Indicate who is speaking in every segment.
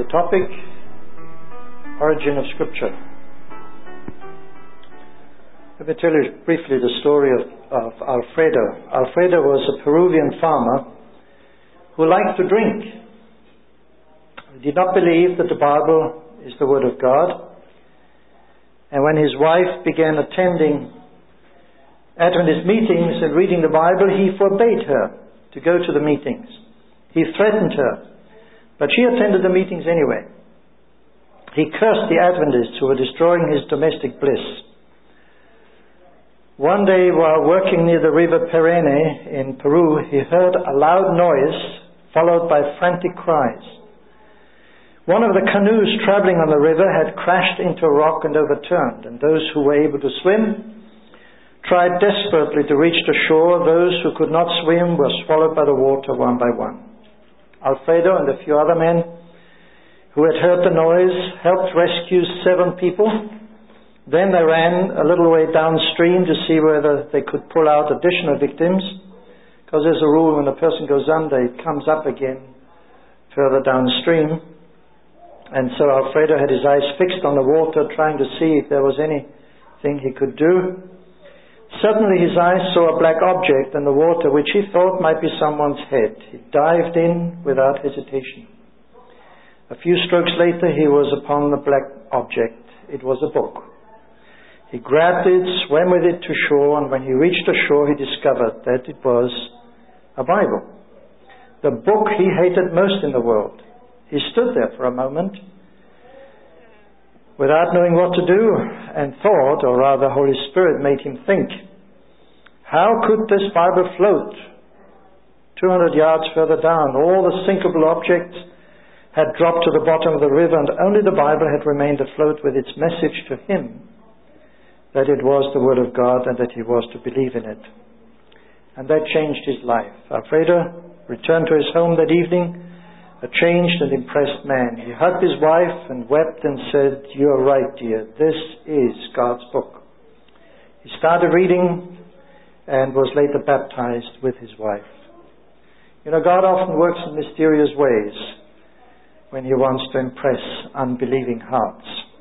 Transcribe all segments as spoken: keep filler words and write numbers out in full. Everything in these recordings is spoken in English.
Speaker 1: the topic, Origin of Scripture. Let me tell you briefly the story of, of Alfredo. Alfredo was a Peruvian farmer who liked to drink. He did not believe that the Bible is the Word of God. And when his wife began attending Adventist meetings and reading the Bible, he forbade her to go to the meetings. He threatened her, but she attended the meetings anyway. He cursed the Adventists who were destroying his domestic bliss. One day, while working near the river Perene in Peru, he heard a loud noise followed by frantic cries. One of the canoes traveling on the river had crashed into a rock and overturned, and those who were able to swim tried desperately to reach the shore. Those who could not swim were swallowed by the water one by one. Alfredo and a few other men who had heard the noise helped rescue seven people. Then they ran a little way downstream to see whether they could pull out additional victims, because there's a rule when a person goes under, it comes up again further downstream. And so Alfredo had his eyes fixed on the water, trying to see if there was anything he could do. Suddenly his eyes saw a black object in the water, which he thought might be someone's head. He dived in without hesitation. A few strokes later he was upon the black object. It was a book. He grabbed it, swam with it to shore, and when he reached the shore he discovered that it was a Bible. The book he hated most in the world. He stood there for a moment without knowing what to do, and thought, or rather Holy Spirit made him think, how could this Bible float two hundred yards further down? All the sinkable objects had dropped to the bottom of the river, and only the Bible had remained afloat with its message to him that it was the Word of God and that he was to believe in it. And that changed his life. Alfredo returned to his home that evening, a changed and impressed man. He hugged his wife and wept and said, "You are right, dear. This is God's book." He started reading and was later baptized with his wife. You know, God often works in mysterious ways when he wants to impress unbelieving hearts.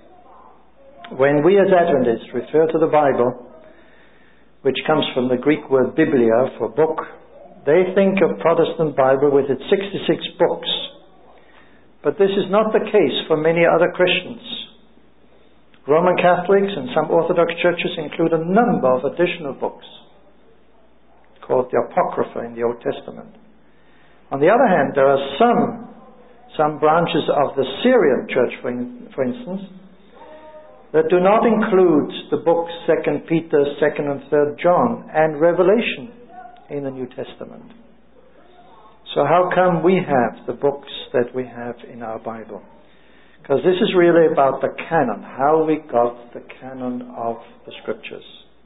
Speaker 1: When we as Adventists refer to the Bible, which comes from the Greek word biblia for book, they think of Protestant Bible with its sixty-six books. But this is not the case for many other Christians. Roman Catholics and some Orthodox churches include a number of additional books called the Apocrypha in the Old Testament. On the other hand, there are some some branches of the Syrian church, for, in, for instance, that do not include the books Second Peter, Second and Third John, and Revelation in the New Testament. So how come we have the books that we have in our Bible? Because this is really about the canon, how we got the canon of the Scriptures.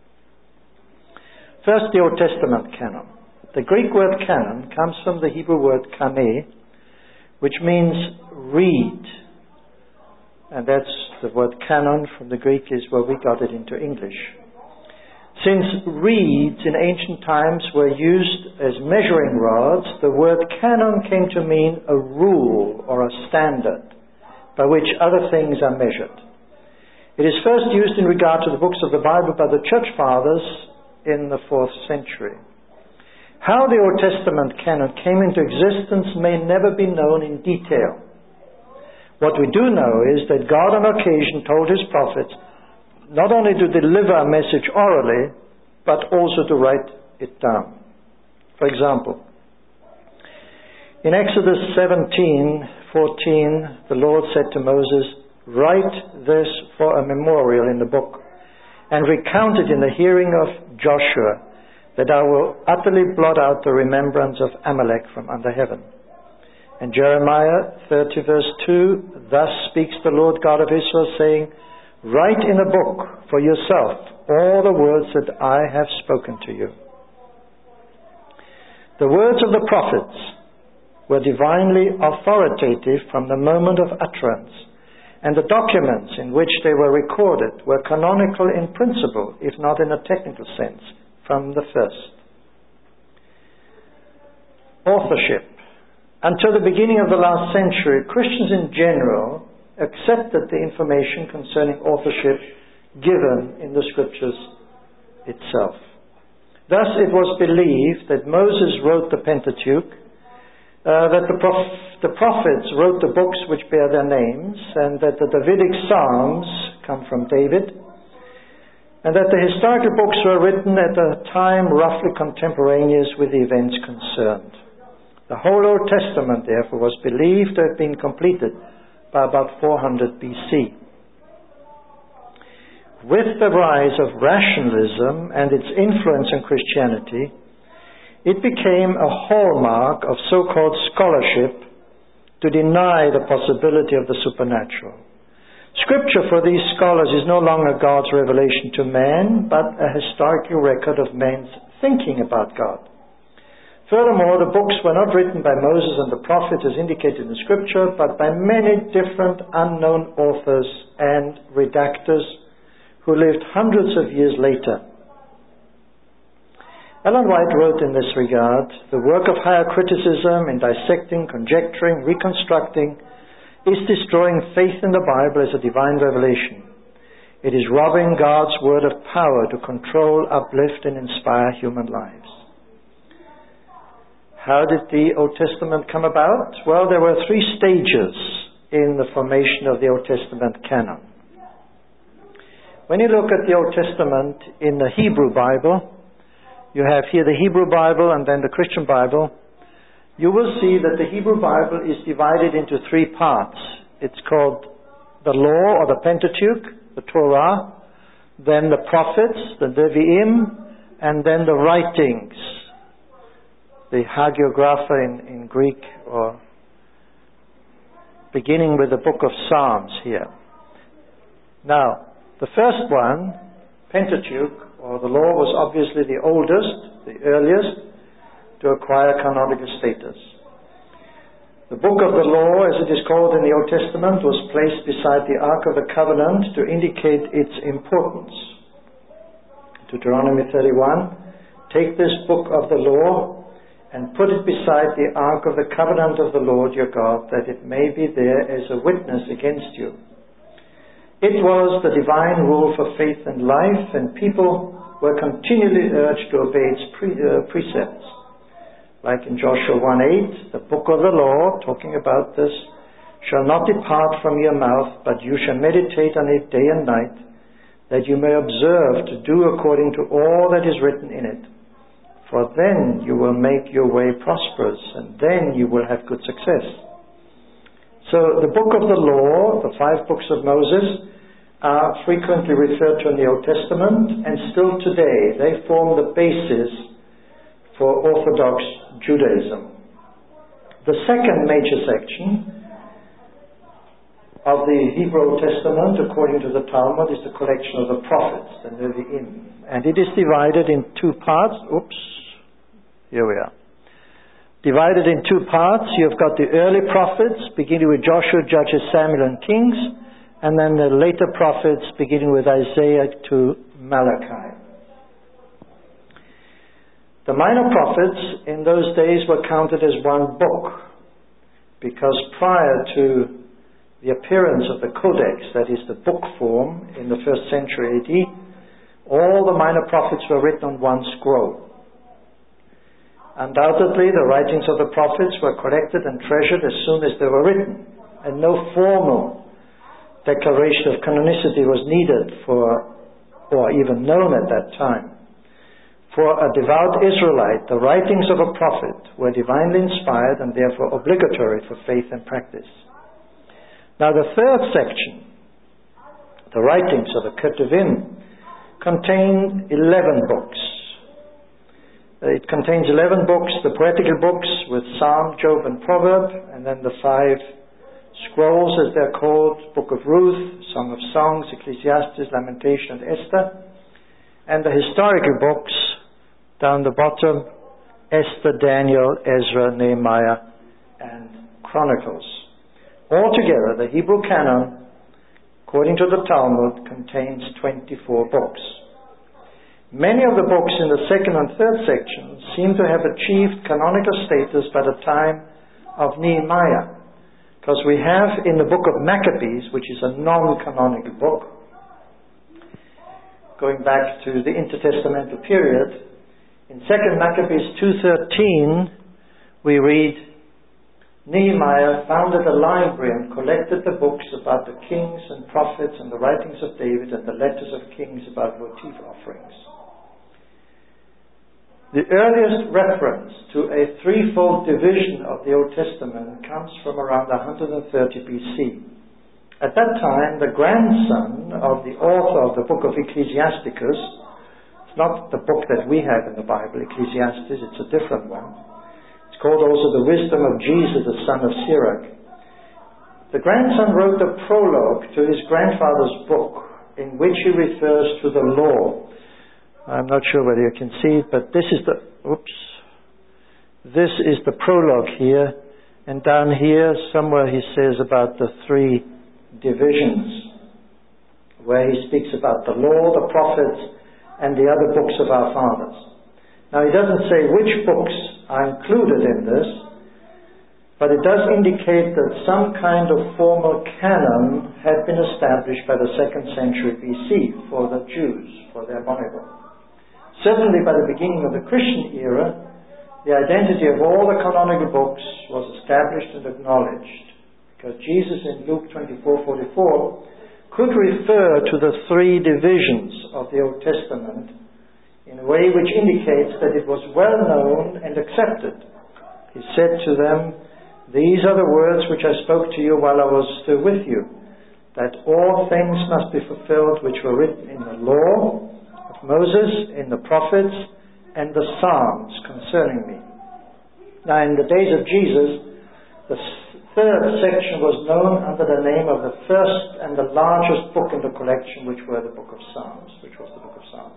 Speaker 1: First, the Old Testament canon. The Greek word canon comes from the Hebrew word kane, which means reed. And that's the word canon from the Greek is where we got it into English. Since reeds in ancient times were used as measuring rods, the word canon came to mean a rule or a standard by which other things are measured. It is first used in regard to the books of the Bible by the Church Fathers in the fourth century. How the Old Testament canon came into existence may never be known in detail. What we do know is that God on occasion told his prophets not only to deliver a message orally, but also to write it down. For example, in Exodus seventeen fourteen, the Lord said to Moses, "Write this for a memorial in the book, and recount it in the hearing of Joshua, that I will utterly blot out the remembrance of Amalek from under heaven." And Jeremiah thirty verse two, "Thus speaks the Lord God of Israel, saying, Write in a book for yourself all the words that I have spoken to you." The words of the prophets were divinely authoritative from the moment of utterance, and the documents in which they were recorded were canonical in principle, if not in a technical sense, from the first. Authorship. Until the beginning of the last century, Christians in general accepted the information concerning authorship given in the Scriptures itself. Thus it was believed that Moses wrote the Pentateuch, uh, that the, prof- the prophets wrote the books which bear their names, and that the Davidic Psalms come from David, and that the historical books were written at a time roughly contemporaneous with the events concerned. The whole Old Testament, therefore, was believed to have been completed by about four hundred B C. With the rise of rationalism and its influence on Christianity, it became a hallmark of so-called scholarship to deny the possibility of the supernatural. Scripture for these scholars is no longer God's revelation to man, but a historical record of man's thinking about God. Furthermore, the books were not written by Moses and the prophets as indicated in Scripture, but by many different unknown authors and redactors who lived hundreds of years later. Ellen White wrote in this regard, "The work of higher criticism in dissecting, conjecturing, reconstructing is destroying faith in the Bible as a divine revelation. It is robbing God's word of power to control, uplift, and inspire human lives." How did the Old Testament come about? Well, there were three stages in the formation of the Old Testament canon. When you look at the Old Testament in the Hebrew Bible, you have here the Hebrew Bible and then the Christian Bible. You will see that the Hebrew Bible is divided into three parts. It's called the Law or the Pentateuch, the Torah, then the Prophets, the Nevi'im, and then the Writings, the Hagiographa in, in Greek, or beginning with the book of Psalms here. Now, the first one, Pentateuch, or the Law, was obviously the oldest, the earliest, to acquire canonical status. The book of the Law, as it is called in the Old Testament, was placed beside the Ark of the Covenant to indicate its importance. Deuteronomy thirty-one, "Take this book of the law and put it beside the ark of the covenant of the Lord your God, that it may be there as a witness against you." It was the divine rule for faith and life, and people were continually urged to obey its pre- uh, precepts. Like in Joshua one eight, "The book of the law," talking about this, "shall not depart from your mouth, but you shall meditate on it day and night, that you may observe to do according to all that is written in it. For then you will make your way prosperous, and then you will have good success." So the book of the law, the five books of Moses, are frequently referred to in the Old Testament, and still today they form the basis for Orthodox Judaism. The second major section of the Hebrew Old Testament, according to the Talmud, is the collection of the prophets, the Nevi'im. And it is divided in two parts. Oops. Here we are. Divided in two parts. You've got the early prophets, beginning with Joshua, Judges, Samuel, and Kings, and then the later prophets, beginning with Isaiah to Malachi. The minor prophets in those days were counted as one book, because prior to the appearance of the Codex, that is the book form, in the first century A D, all the minor prophets were written on one scroll. Undoubtedly, the writings of the prophets were collected and treasured as soon as they were written, and no formal declaration of canonicity was needed for, or even known at that time. For a devout Israelite, the writings of a prophet were divinely inspired and therefore obligatory for faith and practice. Now the third section, the writings of the Ketuvim, contain eleven books. It contains eleven books, the poetical books with Psalm, Job, and Proverb, and then the five scrolls, as they're called, Book of Ruth, Song of Songs, Ecclesiastes, Lamentation, and Esther, and the historical books down the bottom, Esther, Daniel, Ezra, Nehemiah, and Chronicles. Altogether, the Hebrew canon, according to the Talmud, contains twenty-four books. Many of the books in the second and third sections seem to have achieved canonical status by the time of Nehemiah. Because we have in the book of Maccabees, which is a non-canonical book, going back to the intertestamental period, in Second Maccabees two thirteen, we read, Nehemiah founded a library and collected the books about the kings and prophets and the writings of David and the letters of kings about votive offerings. The earliest reference to a threefold division of the Old Testament comes from around one hundred thirty B C. At that time, the grandson of the author of the book of Ecclesiasticus, it's not the book that we have in the Bible, Ecclesiastes, it's a different one. It's called also the Wisdom of Jesus, the son of Sirach. The grandson wrote the prologue to his grandfather's book, in which he refers to the law. I'm not sure whether you can see it, but this is the, oops, this is the prologue here, and down here somewhere he says about the three divisions, where he speaks about the law, the prophets, and the other books of our fathers. Now he doesn't say which books are included in this, but it does indicate that some kind of formal canon had been established by the second century B C for the Jews, for their Bible. Certainly by the beginning of the Christian era, the identity of all the canonical books was established and acknowledged, because Jesus in Luke twenty-four forty-four could refer to the three divisions of the Old Testament in a way which indicates that it was well known and accepted. He said to them, "These are the words which I spoke to you while I was still with you, that all things must be fulfilled which were written in the law of Moses, in the prophets, and the Psalms concerning me." Now in the days of Jesus, the third section was known under the name of the first and the largest book in the collection, which were the book of Psalms, which was the book of Psalms.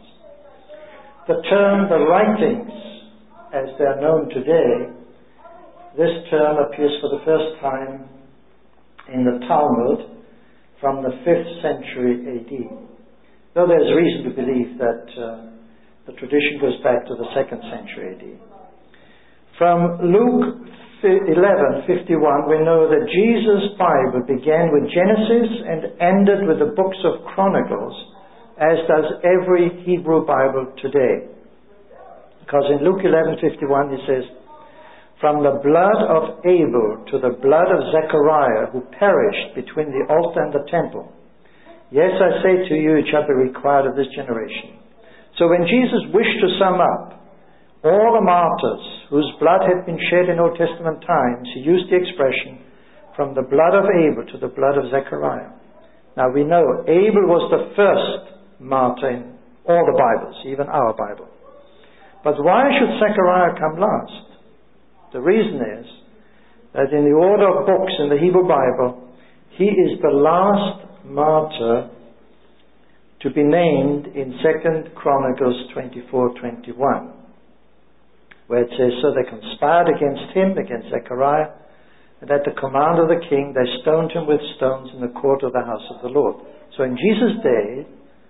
Speaker 1: The term, the writings, as they are known today, this term appears for the first time in the Talmud from the fifth century A D. Though there's reason to believe that uh, the tradition goes back to the second century A D. From Luke eleven fifty-one, we know that Jesus' Bible began with Genesis and ended with the books of Chronicles, as does every Hebrew Bible today. Because in Luke eleven fifty-one he says, "From the blood of Abel to the blood of Zechariah, who perished between the altar and the temple. Yes, I say to you, it shall be required of this generation." So when Jesus wished to sum up all the martyrs whose blood had been shed in Old Testament times, he used the expression, "from the blood of Abel to the blood of Zechariah." Now we know Abel was the first martyr in all the Bibles, even our Bible. But why should Zechariah come last? The reason is that in the order of books in the Hebrew Bible, he is the last martyr to be named in Second Chronicles twenty-four twenty-one, where it says, "So they conspired against him," against Zechariah, "and at the command of the king they stoned him with stones in the court of the house of the Lord." So in Jesus' day,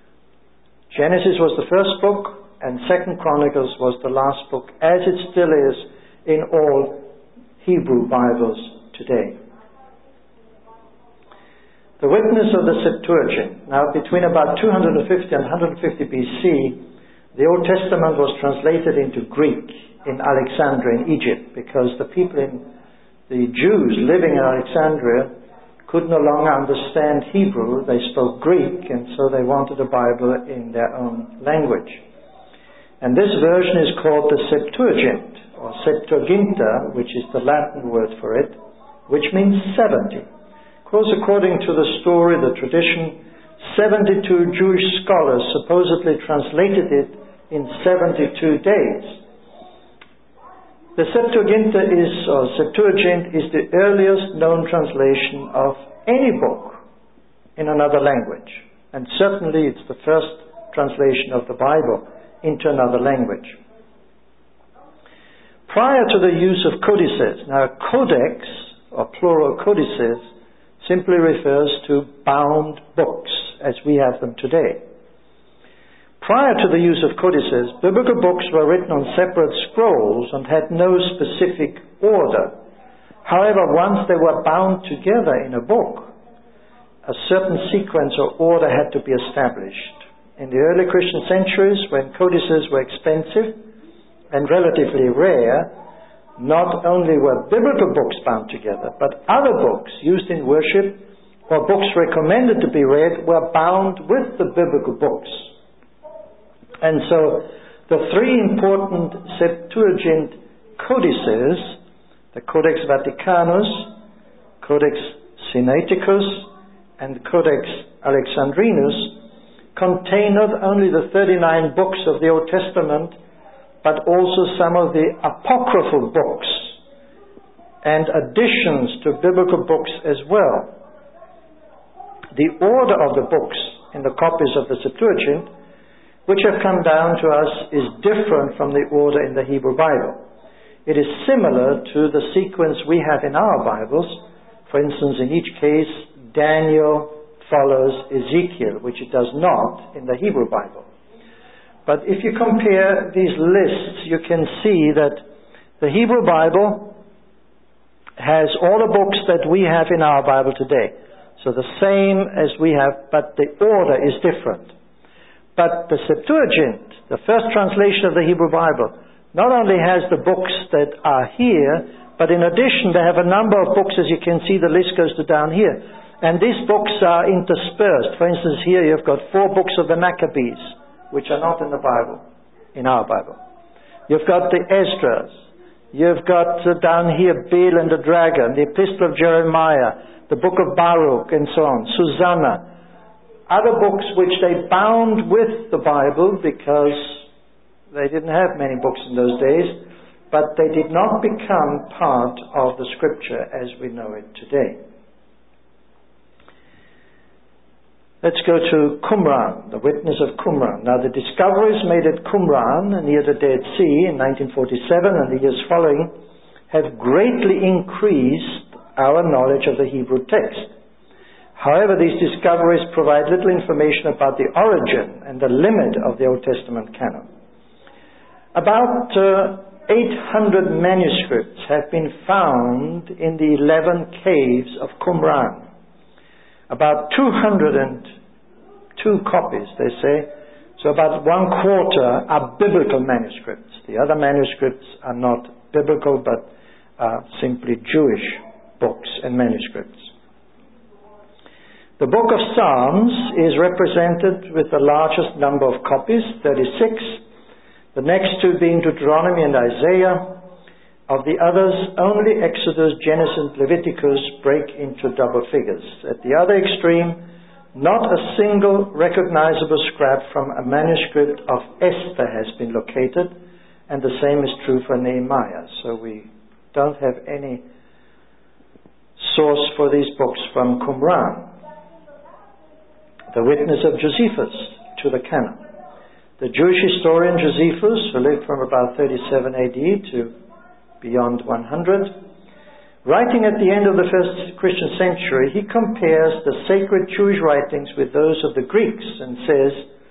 Speaker 1: Genesis was the first book and Second Chronicles was the last book, as it still is in all Hebrew Bibles today. The witness of the Septuagint. Now between about two hundred fifty and one hundred fifty B C, the Old Testament was translated into Greek in Alexandria in Egypt, because the people in the Jews living in Alexandria could no longer understand Hebrew. They spoke Greek, and so they wanted a Bible in their own language. And this version is called the Septuagint, or Septuaginta, which is the Latin word for it, which means seventy. Of course, according to the story, the tradition, seventy-two Jewish scholars supposedly translated it in seventy-two days. The Septuaginta is, or Septuagint is the earliest known translation of any book in another language. And certainly it's the first translation of the Bible into another language. Prior to the use of codices, now codex, or plural codices, simply refers to bound books as we have them today. Prior to the use of codices, biblical books were written on separate scrolls and had no specific order. However, once they were bound together in a book, a certain sequence or order had to be established. In the early Christian centuries, when codices were expensive and relatively rare, not only were biblical books bound together, but other books used in worship or books recommended to be read were bound with the biblical books. And so the three important Septuagint codices, the Codex Vaticanus, Codex Sinaiticus, and Codex Alexandrinus, contain not only the thirty-nine books of the Old Testament, but also some of the apocryphal books and additions to biblical books as well. The order of the books in the copies of the Septuagint, which have come down to us, is different from the order in the Hebrew Bible. It is similar to the sequence we have in our Bibles. For instance, in each case, Daniel follows Ezekiel, which it does not in the Hebrew Bible. But if you compare these lists, you can see that the Hebrew Bible has all the books that we have in our Bible today. So the same as we have, but the order is different. But the Septuagint, the first translation of the Hebrew Bible, not only has the books that are here, but in addition they have a number of books. As you can see, the list goes to down here. And these books are interspersed. For instance, here you've got four books of the Maccabees, which are not in the Bible, in our Bible. You've got the Esdras. You've got uh, down here Bel and the Dragon, the Epistle of Jeremiah, the book of Baruch, and so on, Susanna. Other books which they bound with the Bible because they didn't have many books in those days, but they did not become part of the Scripture as we know it today. Let's go to Qumran, the witness of Qumran. Now, the discoveries made at Qumran near the Dead Sea in nineteen forty-seven and the years following have greatly increased our knowledge of the Hebrew text. However, these discoveries provide little information about the origin and the limit of the Old Testament canon. About uh, eight hundred manuscripts have been found in the eleven caves of Qumran. About two hundred two copies, they say, so about one quarter are biblical manuscripts. The other manuscripts are not biblical, but are simply Jewish books and manuscripts. The book of Psalms is represented with the largest number of copies, thirty-six. The next two being Deuteronomy and Isaiah. Of the others, only Exodus, Genesis, and Leviticus break into double figures. At the other extreme, not a single recognizable scrap from a manuscript of Esther has been located, and the same is true for Nehemiah. So we don't have any source for these books from Qumran. The witness of Josephus to the canon. The Jewish historian Josephus, who lived from about thirty-seven A D to beyond one hundred, writing at the end of the first Christian century, he compares the sacred Jewish writings with those of the Greeks and says,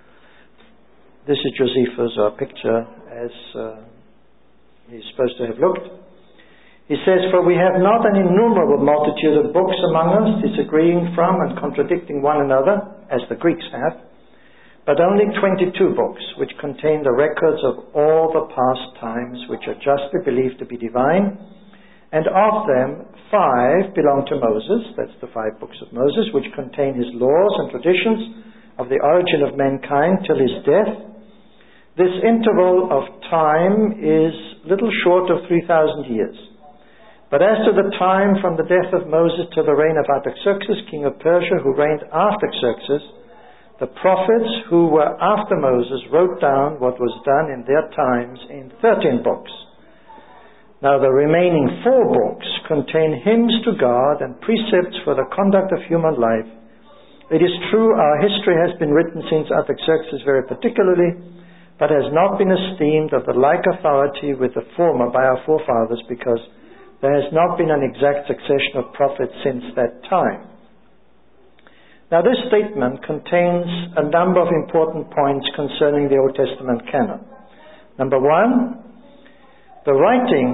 Speaker 1: this is Josephus, or a picture as uh, he's supposed to have looked. He says, for we have not an innumerable multitude of books among us, disagreeing from and contradicting one another, as the Greeks have, but only twenty-two books, which contain the records of all the past times, which are justly believed to be divine, and of them five belong to Moses, that's the five books of Moses, which contain his laws and traditions of the origin of mankind till his death. This interval of time is little short of three thousand years. But as to the time from the death of Moses to the reign of Artaxerxes, king of Persia, who reigned after Xerxes, the prophets who were after Moses wrote down what was done in their times in thirteen books. Now the remaining four books contain hymns to God and precepts for the conduct of human life. It is true our history has been written since Artaxerxes very particularly, but has not been esteemed of the like authority with the former by our forefathers, because there has not been an exact succession of prophets since that time. Now, this statement contains a number of important points concerning the Old Testament canon. Number one, the writings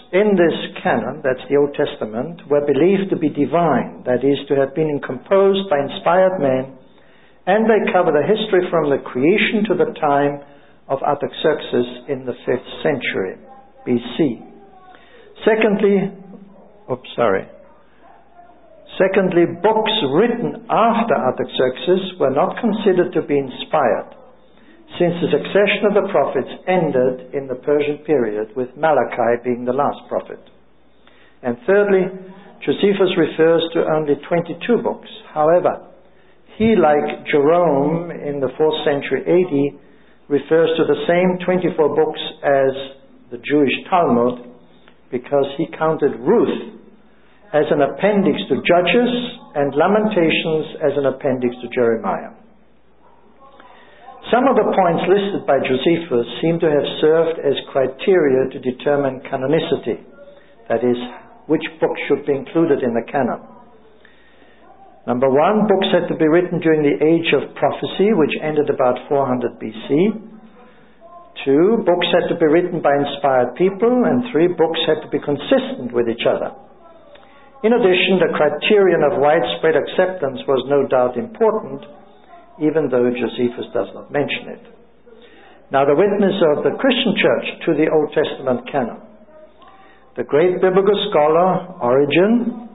Speaker 1: in this canon, that's the Old Testament, were believed to be divine, that is, to have been composed by inspired men, and they cover the history from the creation to the time of Artaxerxes in the fifth century B C. Secondly, oops, sorry. Secondly, books written after Artaxerxes were not considered to be inspired, since the succession of the prophets ended in the Persian period, with Malachi being the last prophet. And thirdly, Josephus refers to only twenty-two books. However, he, like Jerome in the fourth century A D, refers to the same twenty-four books as the Jewish Talmud, because he counted Ruth as an appendix to Judges and Lamentations as an appendix to Jeremiah. Some of the points listed by Josephus seem to have served as criteria to determine canonicity, that is, which books should be included in the canon. Number one, books had to be written during the age of prophecy, which ended about four hundred B C. Two, books had to be written by inspired people. And three, books had to be consistent with each other. In addition, the criterion of widespread acceptance was no doubt important, even though Josephus does not mention it. Now, the witness of the Christian church to the Old Testament canon. The great biblical scholar Origen,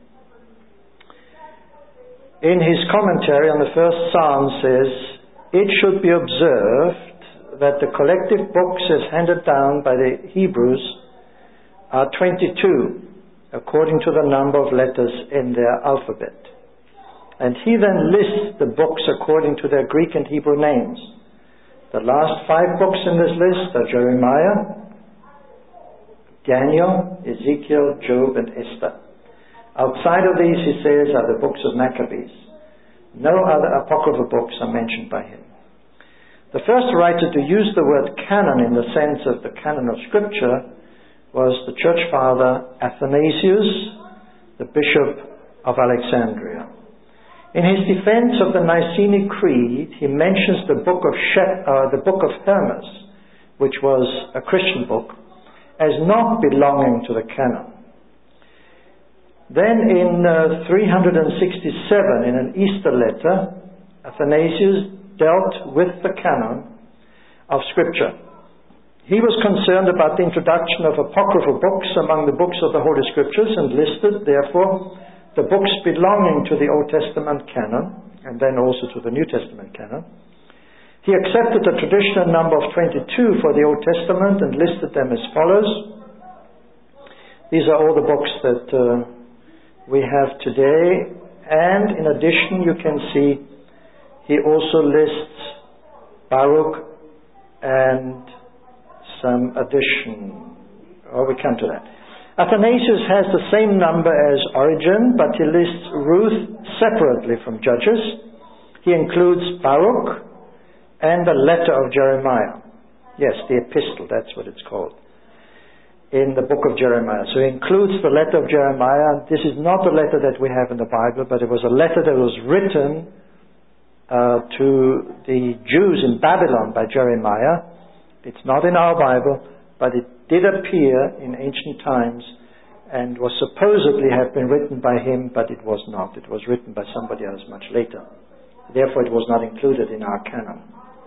Speaker 1: in his commentary on the first Psalm, says, "It should be observed that the collective books as handed down by the Hebrews are twenty-two, according to the number of letters in their alphabet." And he then lists the books according to their Greek and Hebrew names. The last five books in this list are Jeremiah, Daniel, Ezekiel, Job, and Esther. Outside of these, he says, are the books of Maccabees. No other apocryphal books are mentioned by him. The first writer to use the word canon in the sense of the canon of Scripture was the church father Athanasius, the bishop of Alexandria. In his defense of the Nicene Creed, he mentions the book of She- uh, the book of Hermas, which was a Christian book, as not belonging to the canon. Then in uh, three hundred sixty-seven, in an Easter letter, Athanasius dealt with the canon of Scripture. He was concerned about the introduction of apocryphal books among the books of the Holy Scriptures, and listed, therefore, the books belonging to the Old Testament canon, and then also to the New Testament canon. He accepted the traditional number of twenty-two for the Old Testament and listed them as follows. These are all the books that uh, we have today, and in addition you can see he also lists Baruch and some addition. Oh, we come to that. Athanasius has the same number as Origen, but he lists Ruth separately from Judges. He includes Baruch and the letter of Jeremiah. Yes, the epistle, that's what it's called, in the book of Jeremiah. So he includes the letter of Jeremiah. This is not the letter that we have in the Bible, but it was a letter that was written uh, to the Jews in Babylon by Jeremiah. It's not in our Bible, but it did appear in ancient times and was supposedly have been written by him, but it was not. It was written by somebody else much later. Therefore, it was not included in our canon.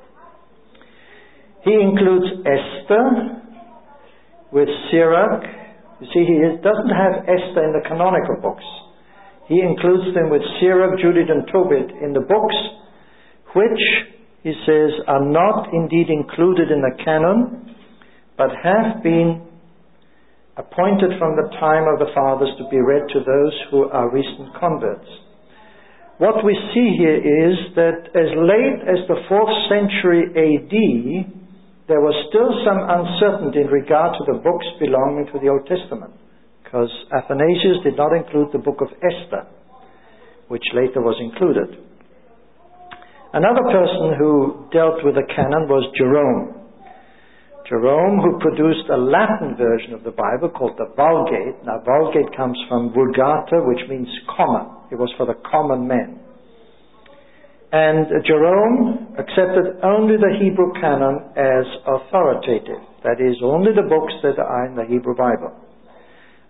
Speaker 1: He includes Esther with Sirach. You see, he doesn't have Esther in the canonical books. He includes them with Sirach, Judith, and Tobit in the books, which, he says, are not indeed included in the canon, but have been appointed from the time of the fathers to be read to those who are recent converts. What we see here is that as late as the fourth century A D, there was still some uncertainty in regard to the books belonging to the Old Testament, because Athanasius did not include the book of Esther, which later was included. Another person who dealt with the canon was Jerome. Jerome, who produced a Latin version of the Bible called the Vulgate. Now, Vulgate comes from Vulgata, which means common. It was for the common men. And Jerome accepted only the Hebrew canon as authoritative. That is, only the books that are in the Hebrew Bible.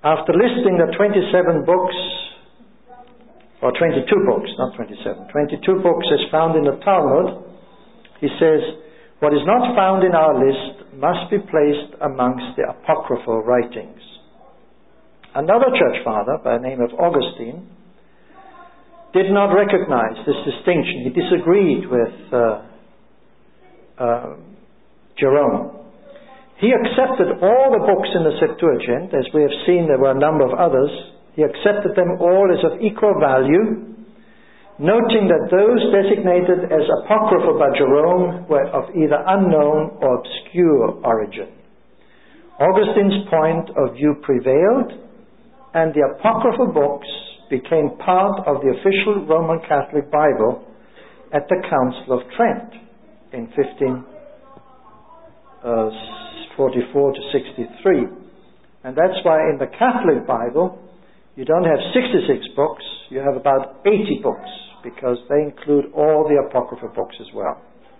Speaker 1: After listing the twenty-seven books, or twenty-two books, not twenty-seven, twenty-two books as found in the Talmud, he says, what is not found in our list must be placed amongst the apocryphal writings. Another church father, by the name of Augustine, did not recognize this distinction. He disagreed with uh, uh, Jerome. He accepted all the books in the Septuagint. As we have seen, there were a number of others. He accepted them all as of equal value, noting that those designated as apocryphal by Jerome were of either unknown or obscure origin. Augustine's point of view prevailed, and the apocryphal books became part of the official Roman Catholic Bible at the Council of Trent in fifteen forty-four to sixty-three. And that's why in the Catholic Bible you don't have sixty-six books, you have about eighty books, because they include all the apocryphal books as well.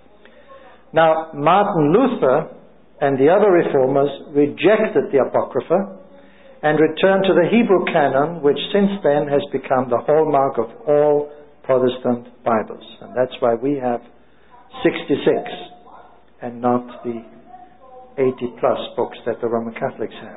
Speaker 1: Now, Martin Luther and the other reformers rejected the Apocrypha and returned to the Hebrew canon, which since then has become the hallmark of all Protestant Bibles. And that's why we have sixty-six and not the eighty plus books that the Roman Catholics have.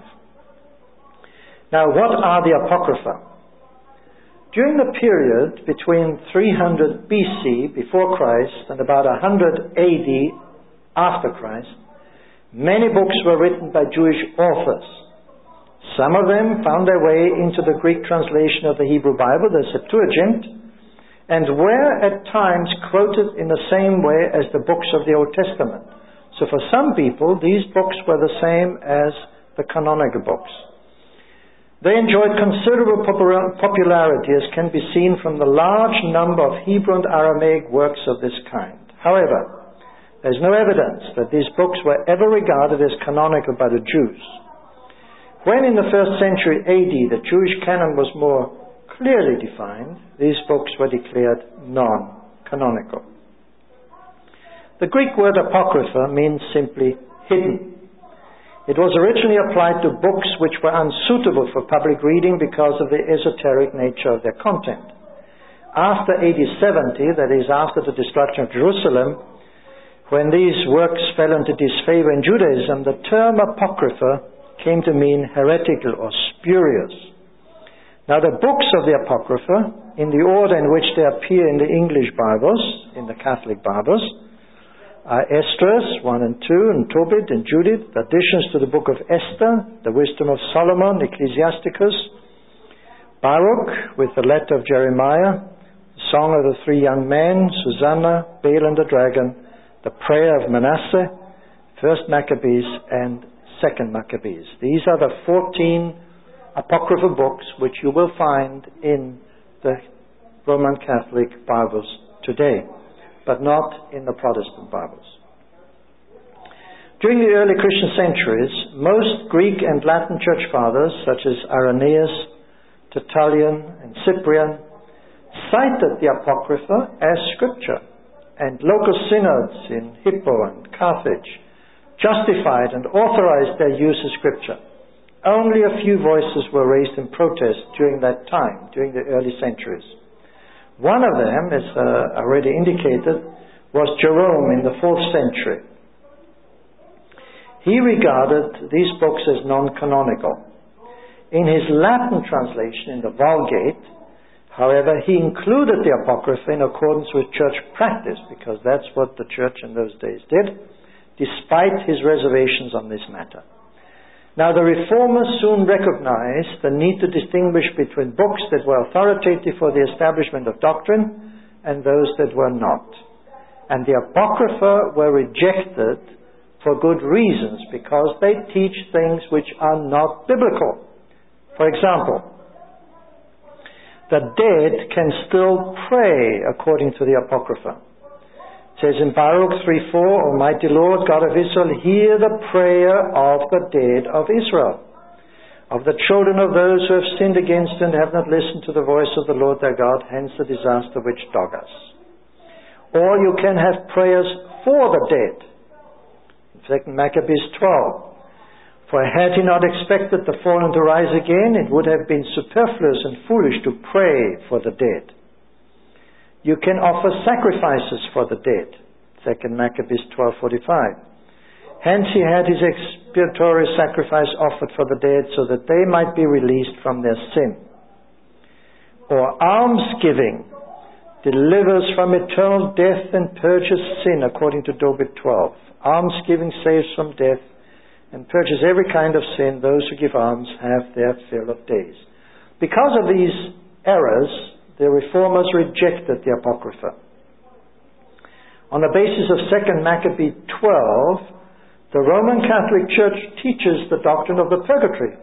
Speaker 1: Now, what are the Apocrypha? During the period between three hundred B C, before Christ, and about one hundred A D, after Christ, many books were written by Jewish authors. Some of them found their way into the Greek translation of the Hebrew Bible, the Septuagint, and were at times quoted in the same way as the books of the Old Testament. So for some people, these books were the same as the canonical books. They enjoyed considerable popularity, as can be seen from the large number of Hebrew and Aramaic works of this kind. However, there is no evidence that these books were ever regarded as canonical by the Jews. When in the first century A D the Jewish canon was more clearly defined, these books were declared non-canonical. The Greek word apocrypha means simply hidden. It was originally applied to books which were unsuitable for public reading because of the esoteric nature of their content. After A D seventy, that is, after the destruction of Jerusalem, when these works fell into disfavor in Judaism, the term apocrypha came to mean heretical or spurious. Now, the books of the Apocrypha, in the order in which they appear in the English Bibles, in the Catholic Bibles, are Esdras one and two, and Tobit and Judith, additions to the book of Esther, the Wisdom of Solomon, Ecclesiasticus, Baruch with the letter of Jeremiah, the Song of the Three Young Men, Susanna, Baal and the Dragon, the Prayer of Manasseh, First Maccabees, and Second Maccabees. These are the fourteen apocryphal books which you will find in the Roman Catholic Bibles today, but not in the Protestant Bibles. During the early Christian centuries, most Greek and Latin church fathers, such as Irenaeus, Tertullian, and Cyprian, cited the Apocrypha as scripture, and local synods in Hippo and Carthage justified and authorized their use of scripture. Only a few voices were raised in protest during that time, during the early centuries. One of them, as uh, already indicated, was Jerome in the fourth century. He regarded these books as non-canonical. In his Latin translation, in the Vulgate, however, he included the Apocrypha in accordance with church practice, because that's what the church in those days did, despite his reservations on this matter. Now, the Reformers soon recognized the need to distinguish between books that were authoritative for the establishment of doctrine and those that were not. And the Apocrypha were rejected for good reasons, because they teach things which are not biblical. For example, the dead can still pray according to the Apocrypha. It says in Baruch three four, Almighty Lord, God of Israel, hear the prayer of the dead of Israel, of the children of those who have sinned against and have not listened to the voice of the Lord their God, hence the disaster which dog us. Or you can have prayers for the dead. In Second Maccabees twelve, For had he not expected the fallen to rise again, it would have been superfluous and foolish to pray for the dead. You can offer sacrifices for the dead. Second Maccabees twelve forty-five. Hence he had his expiatory sacrifice offered for the dead so that they might be released from their sin. Or almsgiving delivers from eternal death and purges sin, according to Tobit twelve. Almsgiving saves from death and purges every kind of sin. Those who give alms have their fill of days. Because of these errors, the Reformers rejected the Apocrypha. On the basis of Second Maccabees twelve, the Roman Catholic Church teaches the doctrine of the purgatory.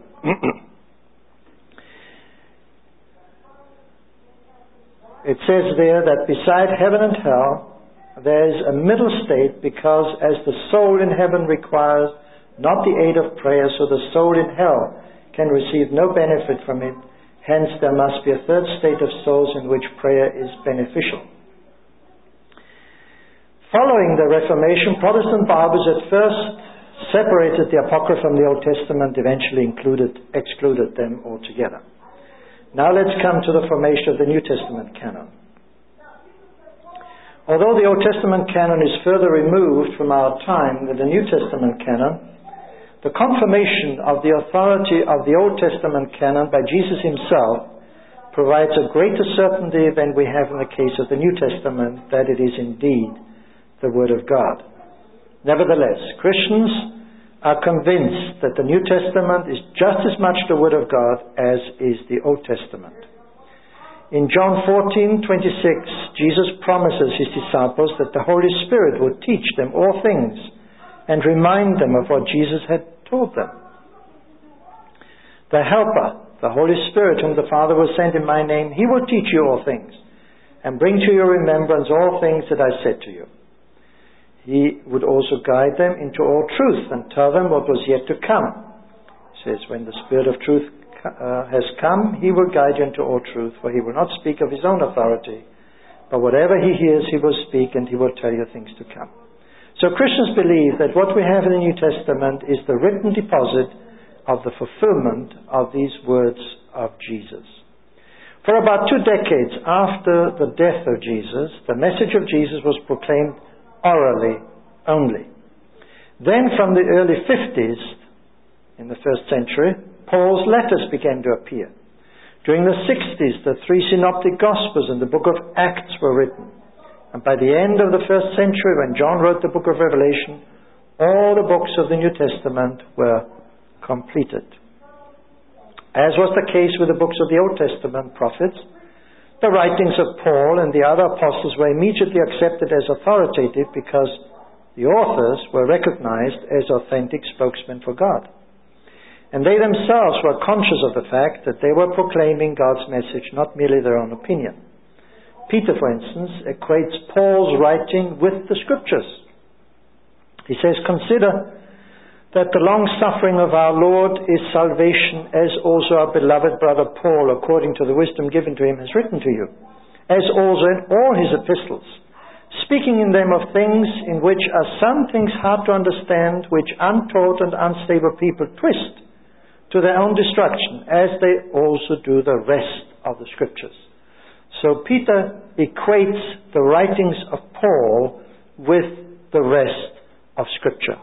Speaker 1: It says there that beside heaven and hell, there is a middle state, because as the soul in heaven requires not the aid of prayer, so the soul in hell can receive no benefit from it. Hence there must be a third state of souls in which prayer is beneficial. Following the Reformation, Protestant Bibles at first separated the Apocrypha from the Old Testament, eventually included, excluded them altogether. Now let's come to the formation of the New Testament canon. Although the Old Testament canon is further removed from our time than the New Testament canon, the confirmation of the authority of the Old Testament canon by Jesus himself provides a greater certainty than we have in the case of the New Testament that it is indeed the Word of God. Nevertheless, Christians are convinced that the New Testament is just as much the Word of God as is the Old Testament. In John fourteen twenty-six, Jesus promises his disciples that the Holy Spirit would teach them all things and remind them of what Jesus had told them. The Helper, the Holy Spirit, whom the Father will send in my name, he will teach you all things and bring to your remembrance all things that I said to you. He would also guide them into all truth and tell them what was yet to come. He says, when the Spirit of truth uh, has come, he will guide you into all truth, for he will not speak of his own authority, but whatever he hears he will speak, and he will tell you things to come. So Christians believe that what we have in the New Testament is the written deposit of the fulfillment of these words of Jesus. For about two decades after the death of Jesus, the message of Jesus was proclaimed orally only. Then from the early fifties, in the first century, Paul's letters began to appear. During the sixties, the three synoptic Gospels and the book of Acts were written. And by the end of the first century, when John wrote the book of Revelation, all the books of the New Testament were completed. As was the case with the books of the Old Testament prophets, the writings of Paul and the other apostles were immediately accepted as authoritative because the authors were recognized as authentic spokesmen for God. And they themselves were conscious of the fact that they were proclaiming God's message, not merely their own opinion. Peter, for instance, equates Paul's writing with the Scriptures. He says, consider that the long-suffering of our Lord is salvation, as also our beloved brother Paul, according to the wisdom given to him, has written to you, as also in all his epistles, speaking in them of things in which are some things hard to understand, which untaught and unstable people twist to their own destruction, as they also do the rest of the Scriptures. So Peter equates the writings of Paul with the rest of Scripture.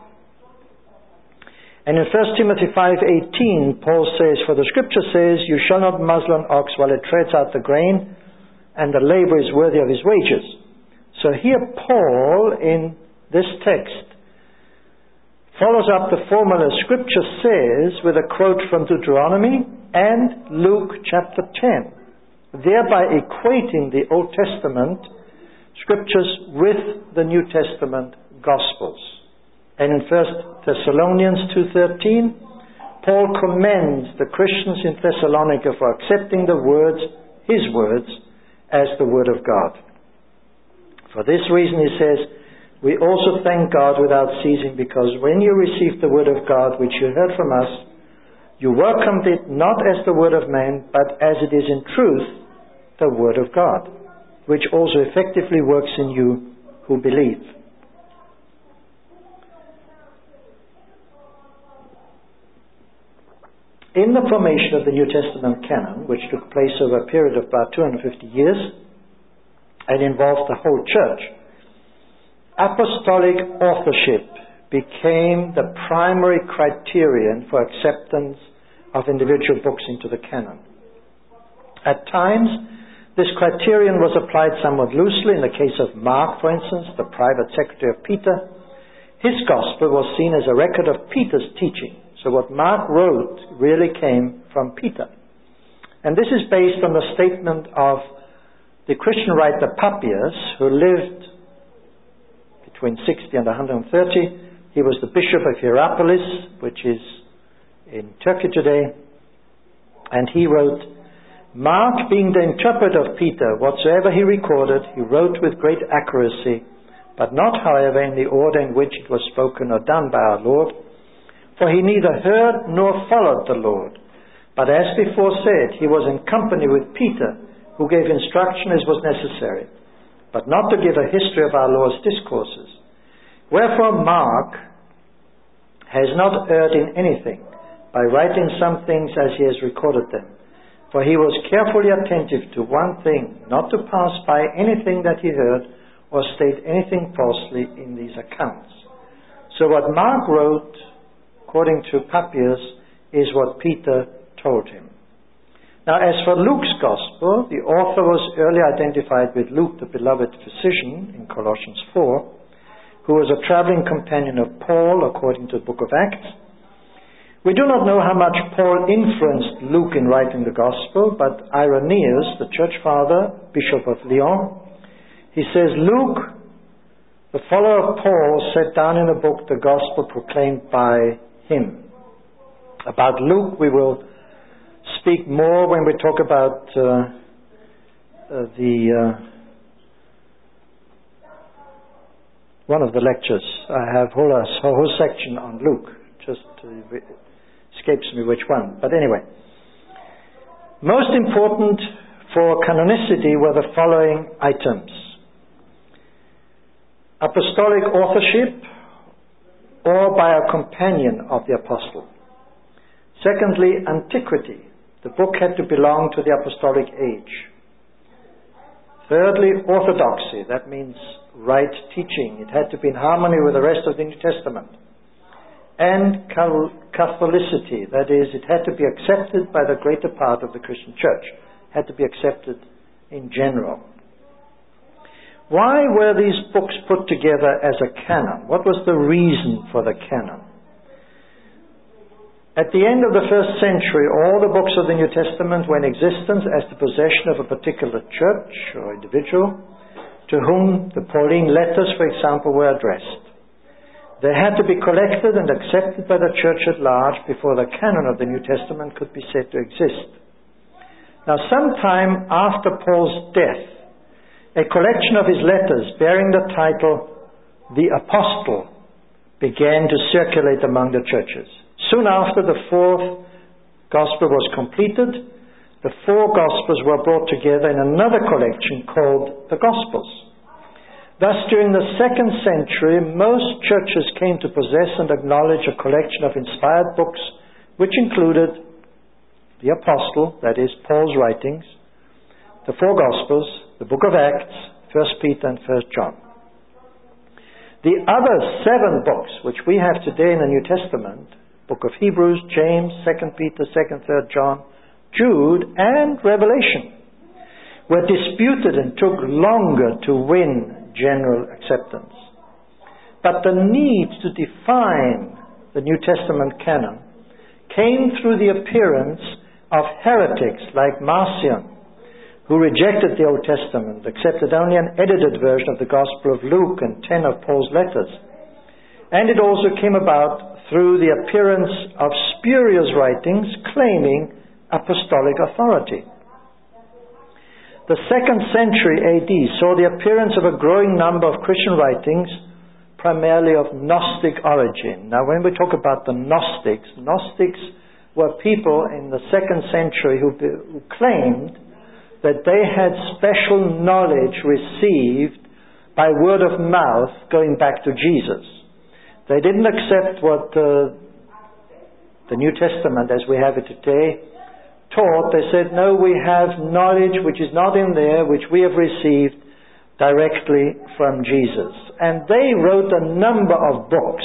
Speaker 1: And in First Timothy five eighteen, Paul says, for the Scripture says, you shall not muzzle an ox while it treads out the grain, and the labor is worthy of his wages. So here Paul, in this text, follows up the formula Scripture says with a quote from Deuteronomy and Luke chapter ten, thereby equating the Old Testament Scriptures with the New Testament Gospels. And in First Thessalonians two thirteen, Paul commends the Christians in Thessalonica for accepting the words, his words, as the Word of God. For this reason, he says, we also thank God without ceasing, because when you received the Word of God, which you heard from us, you welcomed it not as the word of man, but as it is in truth, the Word of God, which also effectively works in you who believe. In the formation of the New Testament canon, which took place over a period of about two hundred fifty years and involved the whole church, apostolic authorship became the primary criterion for acceptance of individual books into the canon. At times, this criterion was applied somewhat loosely. In the case of Mark, for instance, the private secretary of Peter, his gospel was seen as a record of Peter's teaching. So what Mark wrote really came from Peter. And this is based on the statement of the Christian writer Papias, who lived between sixty and one hundred thirty. He was the bishop of Hierapolis, which is in Turkey today. And he wrote, Mark, being the interpreter of Peter, whatsoever he recorded, he wrote with great accuracy, but not, however, in the order in which it was spoken or done by our Lord. For he neither heard nor followed the Lord. But as before said, he was in company with Peter, who gave instruction as was necessary, but not to give a history of our Lord's discourses. Wherefore Mark has not erred in anything, by writing some things as he has recorded them. For he was carefully attentive to one thing, not to pass by anything that he heard, or state anything falsely in these accounts. So what Mark wrote, according to Papias, is what Peter told him. Now, as for Luke's Gospel, the author was early identified with Luke, the beloved physician, in Colossians four, who was a traveling companion of Paul, according to the book of Acts. We do not know how much Paul influenced Luke in writing the Gospel, but Irenaeus, the church father, bishop of Lyon, he says, Luke, the follower of Paul, set down in a book the Gospel proclaimed by him. About Luke we will speak more when we talk about uh, uh, the uh, one of the lectures. I have whole, a whole section on Luke, just uh, escapes me which one. But anyway, most important for canonicity were the following items: apostolic authorship, or by a companion of the apostle. Secondly, antiquity. The book had to belong to the apostolic age. Thirdly, orthodoxy. That means right teaching. It had to be in harmony with the rest of the New Testament. And Catholicity. That is, it had to be accepted by the greater part of the Christian church. It had to be accepted in general. Why were these books put together as a canon? What was the reason for the canon? At the end of the first century, all the books of the New Testament were in existence as the possession of a particular church or individual to whom the Pauline letters, for example, were addressed. They had to be collected and accepted by the church at large before the canon of the New Testament could be said to exist. Now, sometime after Paul's death, a collection of his letters bearing the title The Apostle began to circulate among the churches. Soon after the fourth gospel was completed, the four gospels were brought together in another collection called the Gospels. Thus, during the second century, most churches came to possess and acknowledge a collection of inspired books, which included the Apostle, that is, Paul's writings, the four Gospels, the book of Acts, First Peter and First John. The other seven books which we have today in the New Testament, book of Hebrews, James, Second Peter, Second, Third John, Jude, and Revelation, were disputed and took longer to win general acceptance. But the need to define the New Testament canon came through the appearance of heretics like Marcion, who rejected the Old Testament, accepted only an edited version of the Gospel of Luke and ten of Paul's letters. And it also came about through the appearance of spurious writings claiming apostolic authority. The second century A D saw the appearance of a growing number of Christian writings, primarily of Gnostic origin. Now, when we talk about the Gnostics, Gnostics were people in the second century who, who claimed that they had special knowledge received by word of mouth going back to Jesus. They didn't accept what uh, the New Testament as we have it today, taught, they said, no, we have knowledge which is not in there, which we have received directly from Jesus. And they wrote a number of books.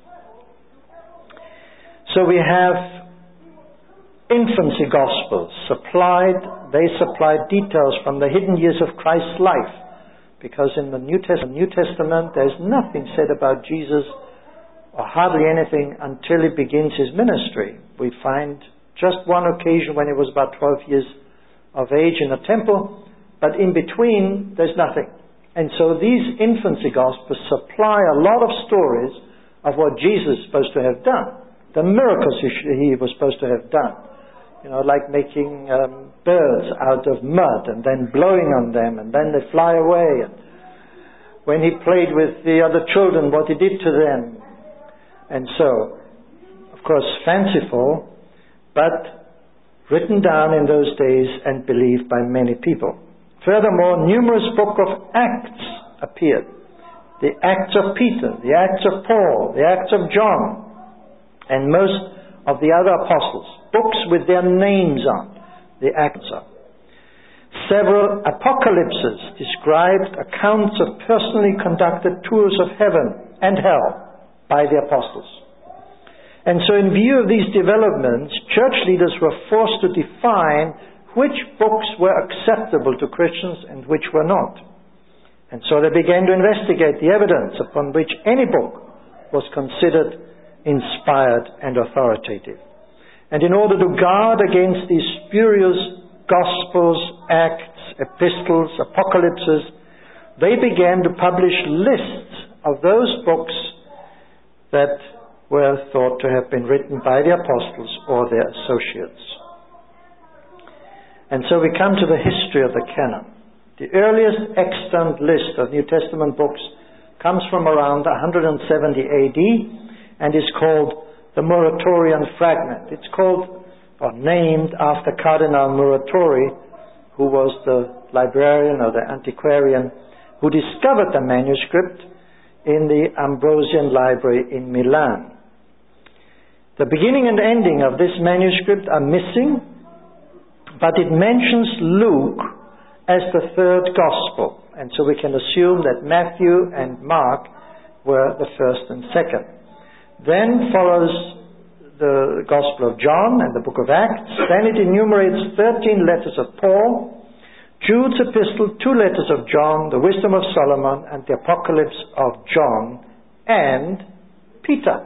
Speaker 1: So we have infancy gospels supplied, they supplied details from the hidden years of Christ's life. Because in the New Testament, New Testament there's nothing said about Jesus, or hardly anything, until he begins his ministry. We find just one occasion when he was about twelve years of age in a temple, but in between there's nothing. And so these infancy gospels supply a lot of stories of what Jesus is supposed to have done, the miracles he was supposed to have done. You know, like making um, birds out of mud and then blowing on them and then they fly away. And when he played with the other children, what he did to them. And so, of course, fanciful, but written down in those days and believed by many people. Furthermore, numerous books of Acts appeared. The Acts of Peter, the Acts of Paul, the Acts of John, and most of the other apostles. Books with their names on, the Acts of. Several apocalypses described accounts of personally conducted tours of heaven and hell by the apostles. And so in view of these developments, church leaders were forced to define which books were acceptable to Christians and which were not. And so they began to investigate the evidence upon which any book was considered inspired and authoritative. And in order to guard against these spurious Gospels, Acts, epistles, apocalypses, they began to publish lists of those books that were thought to have been written by the apostles or their associates. And so we come to the history of the canon. The earliest extant list of New Testament books comes from around one hundred seventy A D and is called the Muratorian Fragment. It's called, or named after Cardinal Muratori, who was the librarian or the antiquarian who discovered the manuscript in the Ambrosian Library in Milan. The beginning and ending of this manuscript are missing, but it mentions Luke as the third gospel, and so we can assume that Matthew and Mark were the first and second. Then follows the Gospel of John and the book of Acts. Then it enumerates thirteen letters of Paul, Jude's epistle, two letters of John, the Wisdom of Solomon, and the Apocalypse of John, and Peter.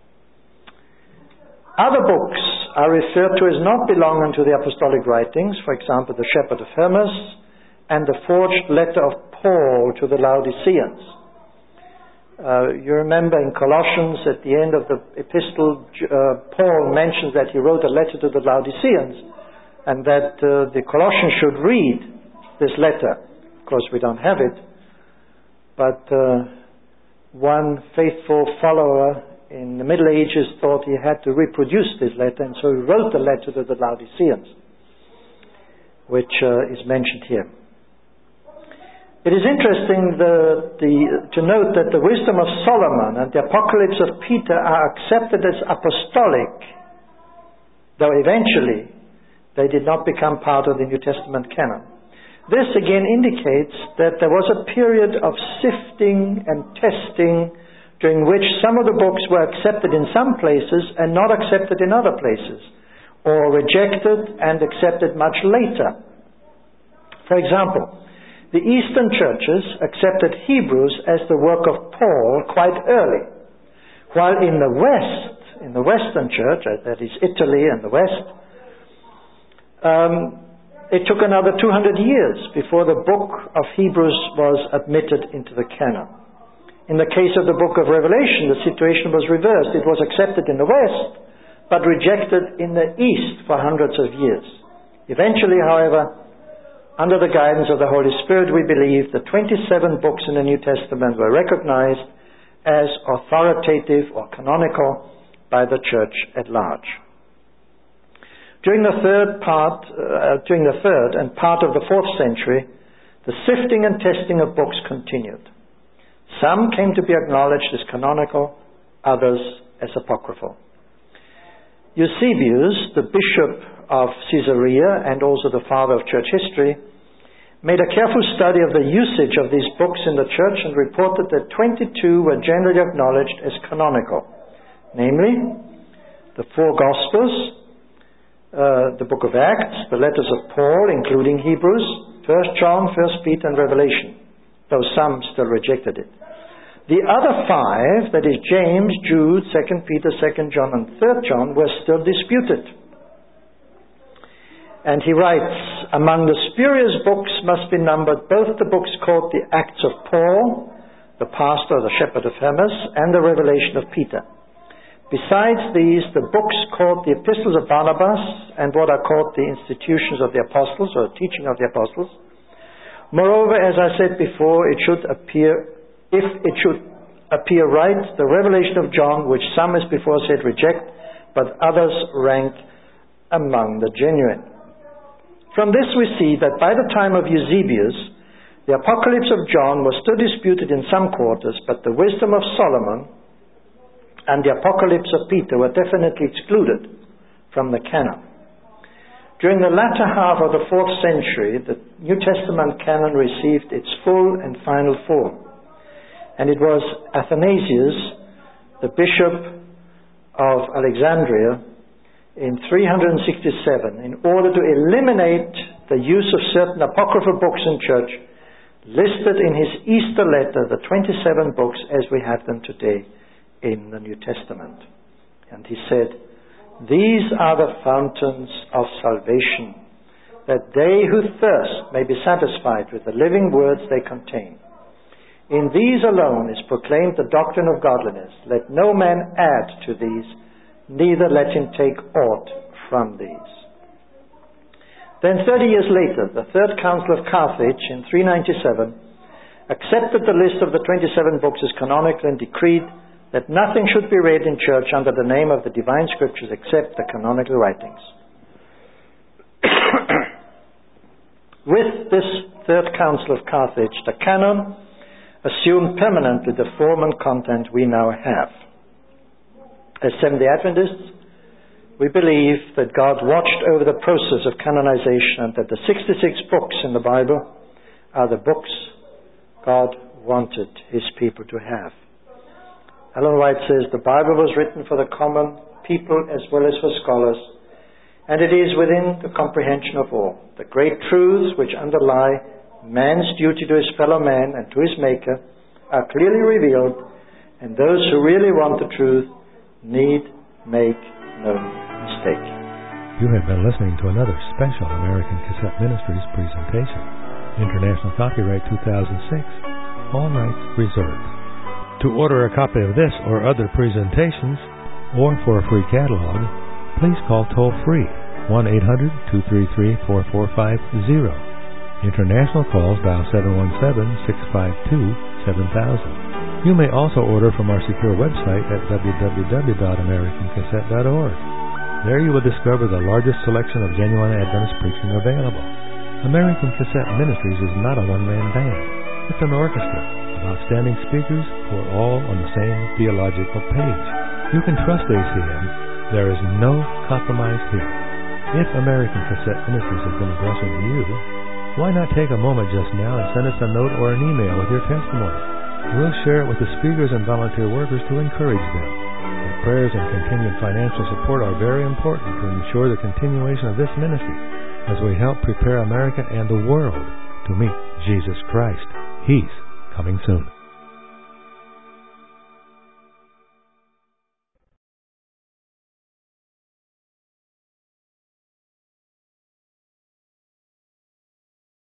Speaker 1: Other books are referred to as not belonging to the apostolic writings, for example, the Shepherd of Hermas and the forged letter of Paul to the Laodiceans. Uh, you remember in Colossians, at the end of the epistle, uh, Paul mentions that he wrote a letter to the Laodiceans and that uh, the Colossians should read this letter. Of course, we don't have it, but uh, one faithful follower in the Middle Ages thought he had to reproduce this letter, and so he wrote the letter to the Laodiceans, which uh, is mentioned here. It is interesting the, the, to note that the Wisdom of Solomon and the Apocalypse of Peter are accepted as apostolic, though eventually they did not become part of the New Testament canon. This again indicates that there was a period of sifting and testing during which some of the books were accepted in some places and not accepted in other places, or rejected and accepted much later. For example, the Eastern churches accepted Hebrews as the work of Paul quite early, while in the West, in the Western church, that is Italy and the West, um, it took another two hundred years before the book of Hebrews was admitted into the canon. In the case of the book of Revelation, the situation was reversed. It was accepted in the West, but rejected in the East for hundreds of years. Eventually, however, under the guidance of the Holy Spirit, we believe the twenty-seven books in the New Testament were recognized as authoritative or canonical by the church at large. During the third part, uh, during the third and part of the fourth century, the sifting and testing of books continued. Some came to be acknowledged as canonical, others as apocryphal. Eusebius, the bishop of Caesarea and also the father of church history, made a careful study of the usage of these books in the church and reported that twenty-two were generally acknowledged as canonical, namely the four Gospels, uh, the book of Acts, the letters of Paul, including Hebrews, First John, First Peter, and Revelation, though some still rejected it. The other five, that is James, Jude, Second Peter, Second John, and Third John, were still disputed. And he writes, among the spurious books must be numbered both the books called the Acts of Paul, the pastor or the shepherd of Hermas, and the Revelation of Peter. Besides these, the books called the Epistles of Barnabas and what are called the Institutions of the Apostles, or teaching of the Apostles. Moreover, as I said before, it should appear, if it should appear right, the Revelation of John, which some, as before said, reject, but others rank among the genuine. From this we see that by the time of Eusebius, the Apocalypse of John was still disputed in some quarters, but the wisdom of Solomon and the Apocalypse of Peter were definitely excluded from the canon. During the latter half of the fourth century, the New Testament canon received its full and final form. And it was Athanasius, the bishop of Alexandria, in three hundred sixty-seven, in order to eliminate the use of certain apocryphal books in church, listed in his Easter letter the twenty-seven books as we have them today in the New Testament. And he said, these are the fountains of salvation, that they who thirst may be satisfied with the living words they contain. In these alone is proclaimed the doctrine of godliness. Let no man add to these, neither let him take aught from these. Then thirty years later, the Third Council of Carthage in three ninety-seven accepted the list of the twenty-seven books as canonical and decreed that nothing should be read in church under the name of the divine scriptures except the canonical writings. With this Third Council of Carthage, the canon assumed permanently the form and content we now have. As Seventh-day Adventists, we believe that God watched over the process of canonization and that the sixty-six books in the Bible are the books God wanted His people to have. Ellen White says, the Bible was written for the common people as well as for scholars, and it is within the comprehension of all. The great truths which underlie man's duty to his fellow man and to his Maker are clearly revealed, and those who really want the truth need make no mistake.
Speaker 2: You have been listening to another special American Cassette Ministries presentation. International copyright two thousand six. All rights reserved. To order a copy of this or other presentations, or for a free catalog, please call toll-free one eight hundred two three three four four five zero. International calls dial seven one seven six five two seven thousand. You may also order from our secure website at w w w dot american cassette dot org. There you will discover the largest selection of genuine Adventist preaching available. American Cassette Ministries is not a one-man band. It's an orchestra of outstanding speakers who are all on the same theological page. You can trust A C M. There is no compromise here. If American Cassette Ministries has been a blessing to you, why not take a moment just now and send us a note or an email with your testimony? We'll share it with the speakers and volunteer workers to encourage them. Your prayers and continued financial support are very important to ensure the continuation of this ministry as we help prepare America and the world to meet Jesus Christ. He's coming soon.